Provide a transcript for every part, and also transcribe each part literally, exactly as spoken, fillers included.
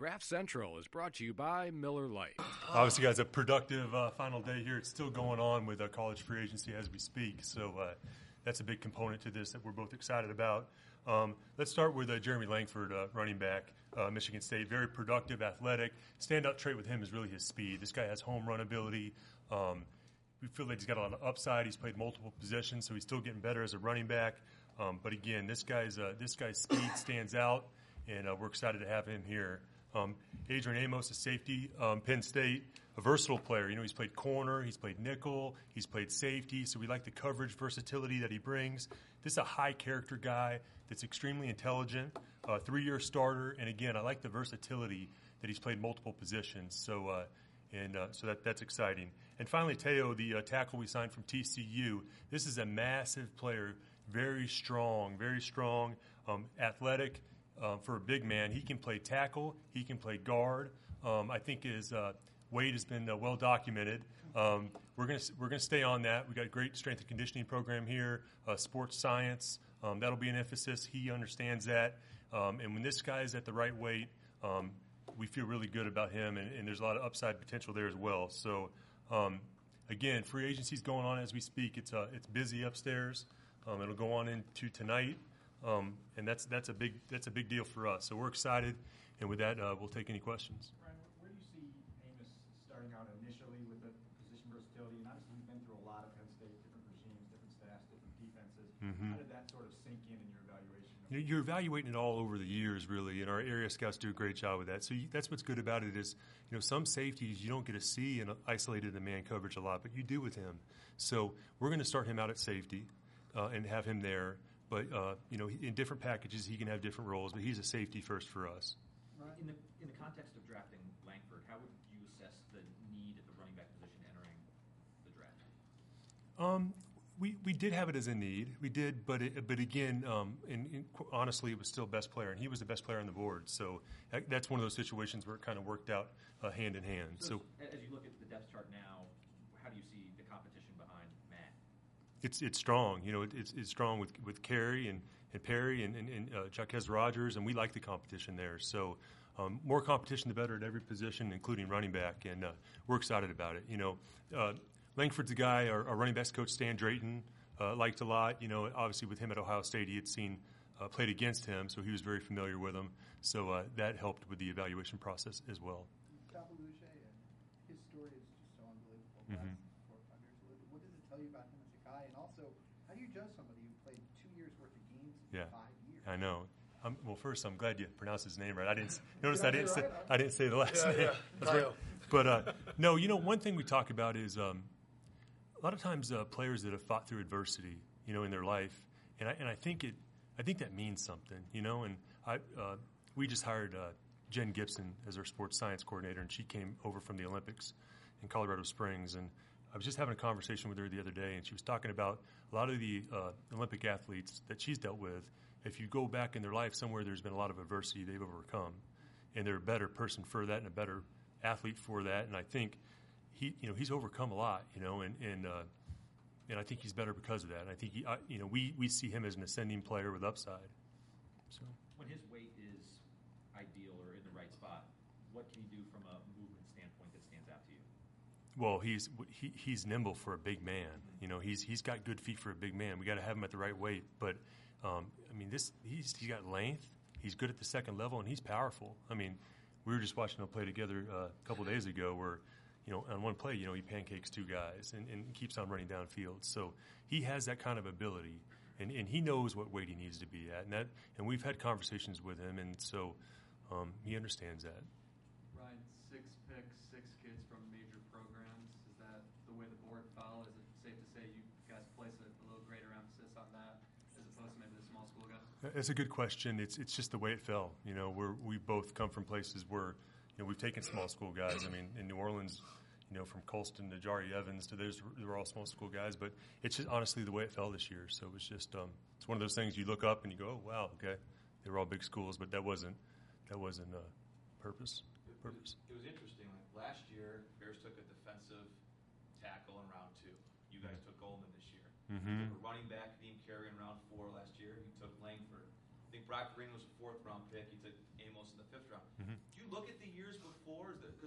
Draft Central is brought to you by Miller Lite. Obviously, guys, a productive uh, final day here. It's still going on with uh, college free agency as we speak, so uh, that's a big component to this that we're both excited about. Um, let's start with uh, Jeremy Langford, uh, running back, uh, Michigan State. Very productive, athletic. Standout trait with him is really his speed. This guy has home run ability. Um, we feel like he's got a lot of upside. He's played multiple positions, so he's still getting better as a running back. Um, but again, this guy's uh, this guy's speed stands out, and uh, we're excited to have him here. Um, Adrian Amos, a safety, um, Penn State, a versatile player. You know, he's played corner, he's played nickel, he's played safety, so we like the coverage versatility that he brings. This is a high-character guy that's extremely intelligent, a three-year starter, and again, I like the versatility that he's played multiple positions. So, uh, and uh, so that that's exciting. And finally, Teo, the uh, tackle we signed from T C U. This is a massive player, very strong, very strong, um, athletic. Uh, for a big man, he can play tackle, he can play guard. Um, I think his uh, weight has been uh, well documented. Um, we're going to we're going to stay on that. We got a great strength and conditioning program here, uh, sports science. Um, that'll be an emphasis. He understands that, um, and when this guy is at the right weight, um, we feel really good about him, and, and there's a lot of upside potential there as well. So, um, again, free agency's going on as we speak. It's uh, it's busy upstairs. Um, it'll go on into tonight. Um, and that's that's a big that's a big deal for us. So we're excited, and with that, uh, we'll take any questions. Ryan, where do you see Amos starting out initially with the position versatility? And obviously, you've been through a lot of Penn State, different regimes, different staffs, different defenses. Mm-hmm. How did that sort of sink in in your evaluation? You know, you're evaluating it all over the years, really, and our area scouts do a great job with that. So you, that's what's good about it is, you know, some safeties you don't get to see in a, isolated in man coverage a lot, but you do with him. So we're going to start him out at safety uh, and have him there. But, uh, you know, in different packages, he can have different roles, but he's a safety first for us. Right. In the in the context of drafting Langford, how would you assess the need at the running back position entering the draft? Um, we, we did have it as a need. We did, but it, but again, um, and, and honestly, it was still best player, and he was the best player on the board. So that, that's one of those situations where it kind of worked out uh, hand in hand. So, so as you look at the depth chart now, how do you see the competition behind Matt? It's it's strong, you know. It, it's it's strong with with Carey and, and Perry and and, and uh, Jaquez Rogers, and we like the competition there. So um, more competition, the better at every position, including running back, and uh, we're excited about it. You know, uh, Langford's a guy our, our running backs coach Stan Drayton uh, liked a lot. You know, obviously with him at Ohio State, he had seen uh, played against him, so he was very familiar with him. So uh, that helped with the evaluation process as well. Tabaluche, his story is just so unbelievable. Mm-hmm. What does it tell you about him? And also, how do you judge somebody who played two years worth of games in yeah, five years? I know. Um, well, first, I'm glad you pronounced his name right. I didn't notice. I didn't say right? I didn't say the last yeah, name. Yeah. That's right. But uh, no, you know, one thing we talk about is um, a lot of times uh, players that have fought through adversity, you know, in their life, and I and I think it, I think that means something, you know. And I, uh, we just hired uh, Jen Gibson as our sports science coordinator, and she came over from the Olympics in Colorado Springs, and I was just having a conversation with her the other day, and she was talking about a lot of the uh, Olympic athletes that she's dealt with. If you go back in their life somewhere, there's been a lot of adversity they've overcome, and they're a better person for that and a better athlete for that. And I think he, you know, he's overcome a lot, you know, and and uh, and I think he's better because of that. And I think he, I, you know, we we see him as an ascending player with upside. So when his weight is ideal or in the right spot, what can he do from a movement standpoint that stands out to you? Well, he's he, he's nimble for a big man. You know, he's he's got good feet for a big man. We got to have him at the right weight. But um, I mean, this he's he's got length. He's good at the second level, and he's powerful. I mean, we were just watching him play together uh, a couple of days ago, where you know, on one play, you know, he pancakes two guys and, and keeps on running downfield. So he has that kind of ability, and, and he knows what weight he needs to be at. And that, and we've had conversations with him, and so um, he understands that. Ryan, six picks, six kids from major programs. Is that the way the board fell? Is it safe to say you guys place a, a little greater emphasis on that as opposed to maybe the small school guys? That's a good question. It's it's just the way it fell. You know, we're we both come from places where, you know, we've taken small school guys. I mean, in New Orleans, you know, from Colston to Jari Evans to those, they were all small school guys. But it's just honestly the way it fell this year. So it was just um, it's one of those things you look up and you go, oh wow, okay, they were all big schools, but that wasn't that wasn't uh, purpose. Purpose. It was, it was interesting. Like last year, Bears took a defensive tackle in round two. You guys took Goldman this year. Mm-hmm. You took a running back, Dean Carey in round four last year. You took Langford. I think Brock Green was a fourth round pick. You took Amos in the fifth round. Mm-hmm. Do you look at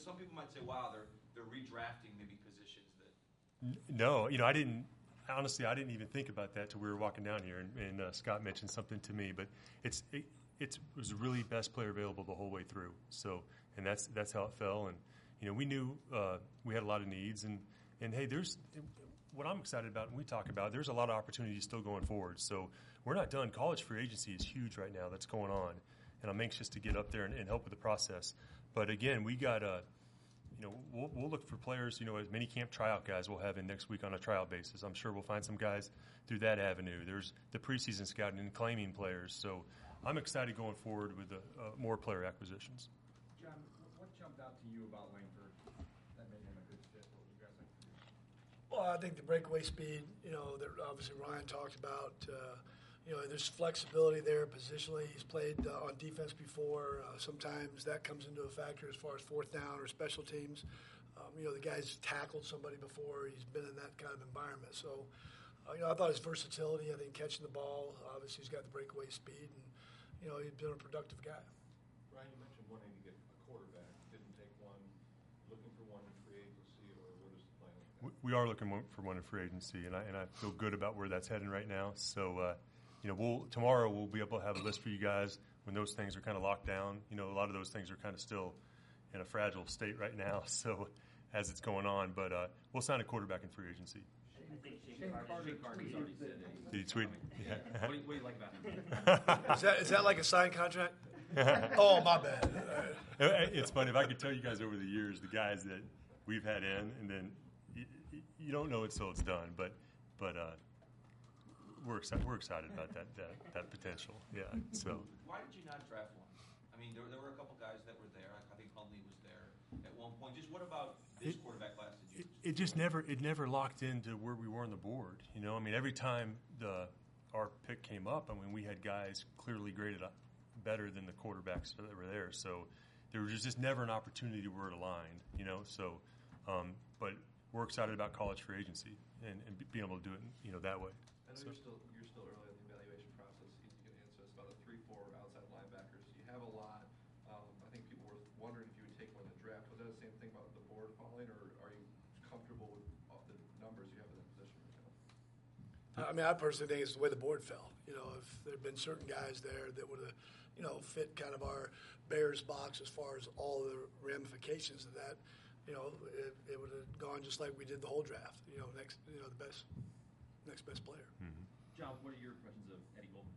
Because some people might say, wow, they're they're redrafting maybe positions that. N- No, you know, I didn't. Honestly, I didn't even think about that till we were walking down here, and, and uh, Scott mentioned something to me. But it's it, it's, it was really best player available the whole way through. So, and that's that's how it fell. And you know, we knew uh, we had a lot of needs, and and hey, there's what I'm excited about, and we talk about. There's a lot of opportunities still going forward. So we're not done. College free agency is huge right now. That's going on, and I'm anxious to get up there and, and help with the process. But again, we got a. You know, we'll, we'll look for players, you know, as many camp tryout guys we'll have in next week on a trial basis. I'm sure we'll find some guys through that avenue. There's the preseason scouting and claiming players. So I'm excited going forward with the, uh, more player acquisitions. John, what jumped out to you about Langford that made him a good fit? What would you guys like to do? Well, I think the breakaway speed, you know, that obviously Ryan talked about. Uh, you know, there's flexibility there positionally. He's played uh, on defense before. Uh, sometimes that comes into a factor as far as fourth down or special teams. Um, you know, the guy's tackled somebody before. He's been in that kind of environment. So, uh, you know, I thought his versatility, I think catching the ball, obviously he's got the breakaway speed, and, you know, he's been a productive guy. Ryan, you mentioned wanting to get a quarterback. Didn't take one. Looking for one in free agency, or what is the plan? We, we are looking for one in free agency, and I, and I feel good about where that's heading right now. So, uh, you know, we'll tomorrow we'll be able to have a list for you guys when those things are kind of locked down. You know, a lot of those things are kind of still in a fragile state right now. So, as it's going on, but uh, we'll sign a quarterback in free agency. I think Shane Carter, Shane Carter's already said that. Did he tweet? Yeah. What do you, what do you like about him? Is that, is that like a signed contract? Oh, my bad. All right. It's funny if I could tell you guys over the years the guys that we've had in, and then you, you don't know it till it's done, but but uh, we're excited. We're excited about that that, that potential. Yeah. So. Why did you not draft one? I mean, there, there were a couple guys that were there. I think Huntley was there at one point. Just what about this It- quarterback class did you? It, it just never it never locked into where we were on the board. You know, I mean, every time the our pick came up, I mean, we had guys clearly graded up better than the quarterbacks that were there. So there was just never an opportunity where it aligned. You know, so um, but we're excited about college free agency and, and being able to do it, you know, that way. I know So- you're still you're still early in the evaluation process. You can answer this about a three, four outside linebackers. You have a lot. Um, I think people were wondering if you would take one in the draft. Was that the same thing about the board falling, or are you comfortable with all the numbers you have in that position right now? I mean, I personally think it's the way the board fell. You know, if there had been certain guys there that would have, you know, fit kind of our Bears box as far as all the ramifications of that, you know, it, it would have gone just like we did the whole draft. You know, next, you know, the best, next best player. Mm-hmm. John, what are your impressions of Eddie Goldman?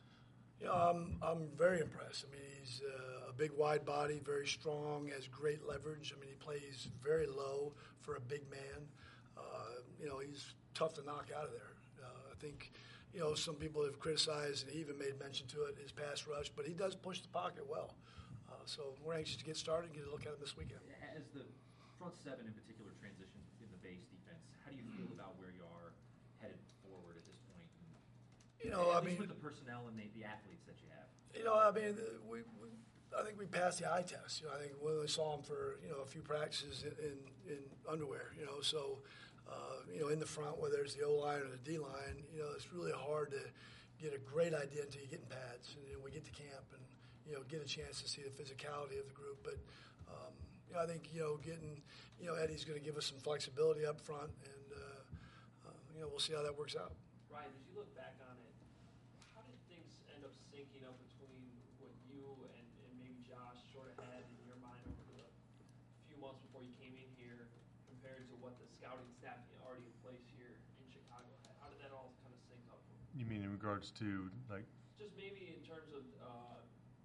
You know, I'm I'm very impressed. I mean, he's uh, a big, wide body, very strong, has great leverage. I mean, he plays very low for a big man. Uh, you know, he's tough to knock out of there. Uh, I think, you know, some people have criticized, and he even made mention to it, his pass rush, but he does push the pocket well. Uh, so we're anxious to get started and get a look at him this weekend. As the front seven in particular transitions in the base defense, how do you feel about where you are headed forward at this point? You know, at I least mean, with the personnel and the, the athletes that you have. You know, I mean, uh, we, we I think we passed the eye test. You know, I think we only saw him for, you know, a few practices in, in, in underwear, you know, so, uh, you know, in the front, whether it's the O-line or the D-line, you know, it's really hard to get a great idea until you get in pads. And you know, we get to camp and, you know, get a chance to see the physicality of the group. But, um, you know, I think, you know, getting, you know, Eddie's going to give us some flexibility up front, and, uh, uh, you know, we'll see how that works out. Ryan, as you look back on it, how did things end up syncing up between what you and, and maybe Josh sort of had in your mind over the few months before you came in here compared to what the scouting staff already in place here in Chicago had? How did that all kind of sync up? You mean in regards to like? Just maybe in terms of uh,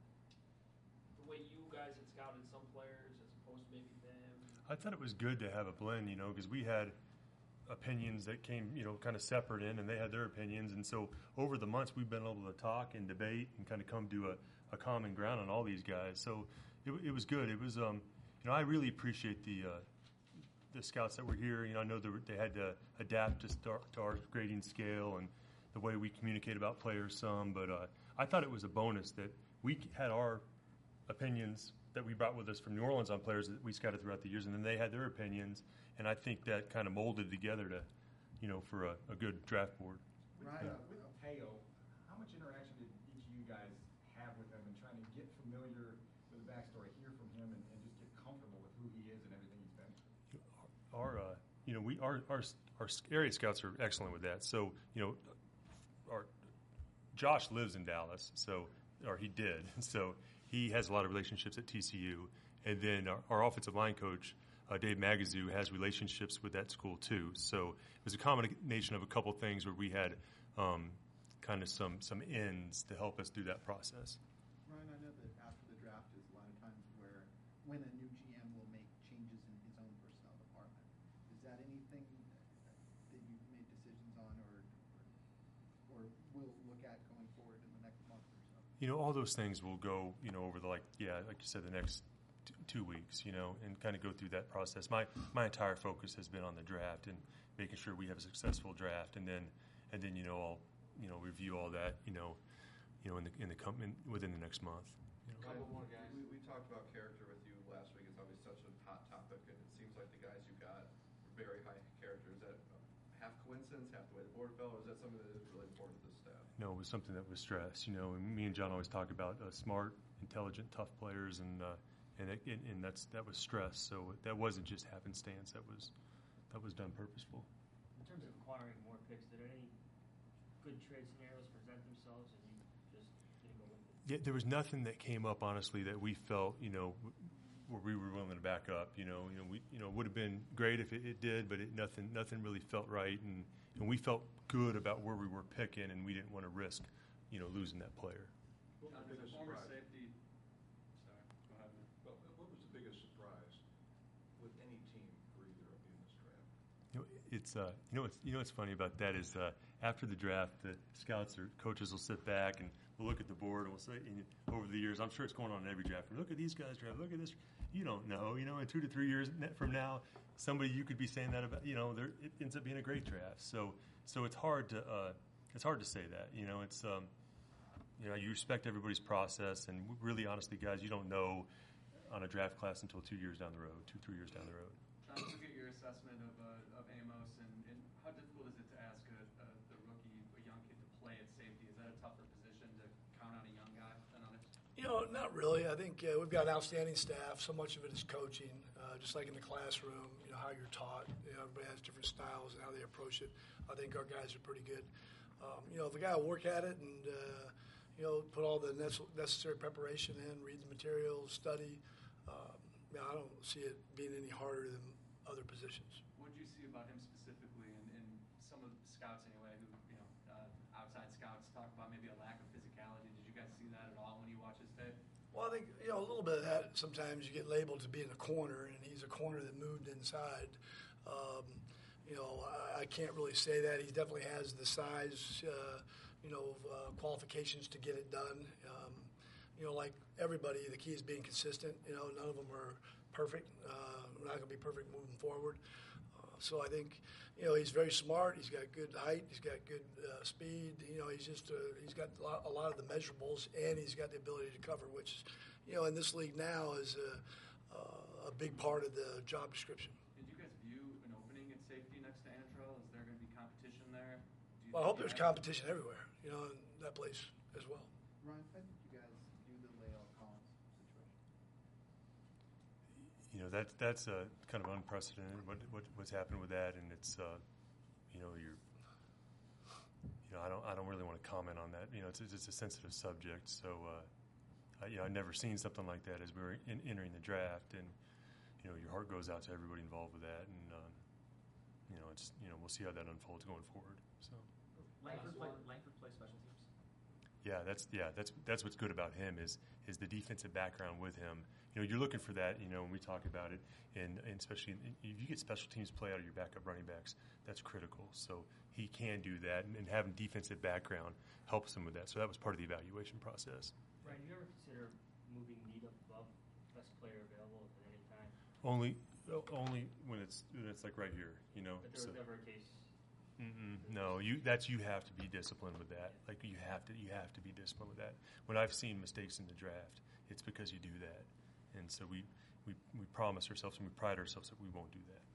the way you guys had scouted some players as opposed to maybe them. I thought it was good to have a blend, you know, because we had opinions that came, you know, kind of separate in, and they had their opinions. And so over the months, we've been able to talk and debate and kind of come to a, a common ground on all these guys. So it, it was good. It was, um, you know, I really appreciate the uh, the scouts that were here. You know, I know they, were, they had to adapt to, start, to our grading scale and the way we communicate about players some. But uh, I thought it was a bonus that we had our opinions that we brought with us from New Orleans on players that we scouted throughout the years, and then they had their opinions, and I think that kind of molded together to, you know, for a, a good draft board. Ryan, uh, with Teo, how much interaction did each of you guys have with him and trying to get familiar with the backstory, hear from him, and, and just get comfortable with who he is you know, we our, our our area scouts are excellent with that. So, you know, our Josh lives in Dallas, so or he did. So he has a lot of relationships at T C U, and then our, our offensive line coach, uh, Dave Magazoo, has relationships with that school too. So it was a combination of a couple things where we had um, kind of some some ends to help us through that process. Ryan, I know that after the draft is a lot of times where when a new G M will make changes in his own personnel department. Is that anything that you've made decisions on or or, or will look at going forward in the next month or so? You know, all those things will go, you know, over the, like, yeah, like you said, the next t- two weeks, you know, and kind of go through that process. My my entire focus has been on the draft and making sure we have a successful draft, and then, and then, you know, I'll, you know, review all that, you know, you know, in the in the com- in, within the next month. You know. Couple more guys. We, we talked about character with you last week. It's obviously such a hot topic, and it seems like the guys you got are very high character. Is that half coincidence, half the way the board fell, or is that something that is really important to the staff? No, it was something that was stressed, you know, and me and John always talk about uh, smart, intelligent, tough players, and uh, and, it, and and that's that was stress. So that wasn't just happenstance. That was that was done purposeful. In terms of acquiring more picks, did any good trade scenarios present themselves, and you just didn't go with it? Yeah, there was nothing that came up, honestly, that we felt, you know, where we were willing to back up. You know, you know, we, you know, it would have been great if it, it did, but it, nothing, nothing really felt right, and, and we felt good about where we were picking, and we didn't want to risk, you know, losing that player. What was the biggest Former surprise? safety. Sorry, go ahead. man. Well, what was the biggest surprise with any team for either of you in this draft? You know, it's uh, you know, what's you know what's funny about that is uh, after the draft, the scouts or coaches will sit back and we'll look at the board and we'll say, and over the years, I'm sure it's going on in every draft. Look at these guys draft. Look at this. You don't know. You know, in two to three years from now, somebody you could be saying that about. You know, there, it ends up being a great draft. So, so it's hard to uh, it's hard to say that. You know, it's um, you know, you respect everybody's process, and really, honestly, guys, you don't know on a draft class until two years down the road, two three years down the road. John, to get your assessment of uh, of Amos, and, and how difficult is it to ask a, a the rookie, a young kid, to play at safety? Is that a tougher position to count on a young guy than others? You know, not really. I think uh, we've got an outstanding staff. So much of it is coaching, uh, just like in the classroom, you know, how you're taught. You know, everybody has different styles and how they approach it. I think our guys are pretty good. Um, you know, if the guy will work at it and, uh, you know, put all the necessary preparation in, read the materials, study, um, you know, I don't see it being any harder than other positions. What did you see about him specifically, and, and some of the scouts anyway, who, you know, uh, outside scouts talk about maybe a lack of physicality? Did you guys see that at all when you watch his tape? Well, I think, you know, a little bit of that. Sometimes you get labeled to being a corner, and he's a corner that moved inside. Um, you know, I, I can't really say that. He definitely has the size, uh, you know, uh, qualifications to get it done. Um, you know, like everybody, the key is being consistent. You know, none of them are perfect. Uh, we're not going to be perfect moving forward. Uh, so I think, you know, he's very smart. He's got good height. He's got good uh, speed. You know, he's just uh, he's got a lot, a lot of the measurables, and he's got the ability to cover, which, you know, in this league now is a, uh, a big part of the job description. Did you guys view an opening at safety next to Antrell? Is there going to be competition there? Do you Well, I hope think there's you have- competition everywhere, you know, in that place as well. Ryan, how did you guys view the Lael Collins situation? You know, that that's uh, kind of unprecedented. What, what what's happened with that, and it's uh, you know, you're you know, I don't I don't really want to comment on that. You know, it's it's a sensitive subject. So uh, I, you know, I've never seen something like that as we were in, entering the draft, and you know, your heart goes out to everybody involved with that, and uh, you know, it's you know, we'll see how that unfolds going forward. So. Langford play, Langford play special teams. Yeah, that's yeah, that's that's what's good about him is is the defensive background with him. You know, you're looking for that. You know, when we talk about it, and, and especially in, if you get special teams play out of your backup running backs, that's critical. So he can do that, and, and having defensive background helps him with that. So that was part of the evaluation process. Ryan, do you ever consider moving Need up above best player available at any time? Only only when it's when it's like right here. You know. But there was so. never a case. Mm-mm, no, you that's you have to be disciplined with that. Like you have to you have to be disciplined with that. When I've seen mistakes in the draft, it's because you do that, and so we we we promise ourselves and we pride ourselves that we won't do that.